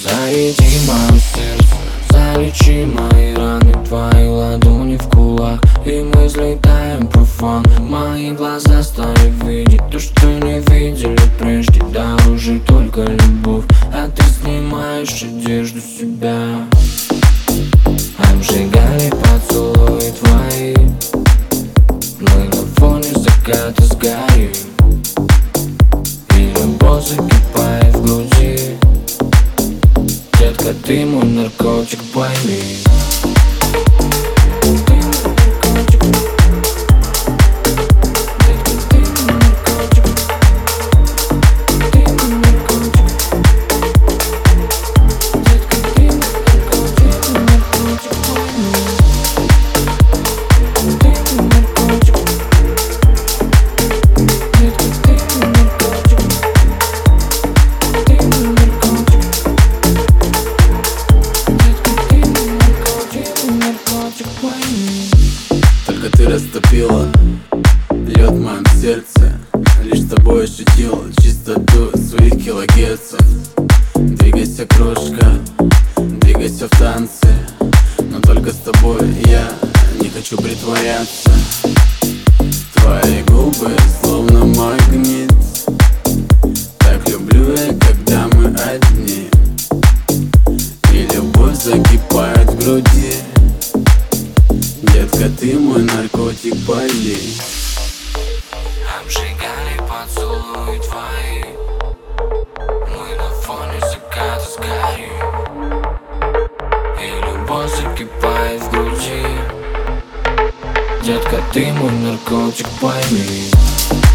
Заряди мое сердце, залечи мои раны, твои ладони в кулак, и мы взлетаем по фан. Мои глаза стали видеть то, что не видели прежде. Да, уже только любовь, а ты снимаешь одежду с себя. Обжигали поцелуи твои, мы на фоне заката сгорим, и любовь закипает в груди. Детка, ты мой наркотик, пойми. Только ты растопила лед в моем сердце, лишь с тобой ощутил чистоту своих килогерцев. Двигайся, крошка, двигайся в танце, но только с тобой я не хочу притворяться. Твои губы словно магнит, так люблю я, когда мы одни, и любовь закипает в груди. Детка, ты мой наркотик, пали. Обжигали поцелуи твои, мы на фоне заката сгорим, и любовь закипает в груди. Детка, ты мой наркотик, пойми.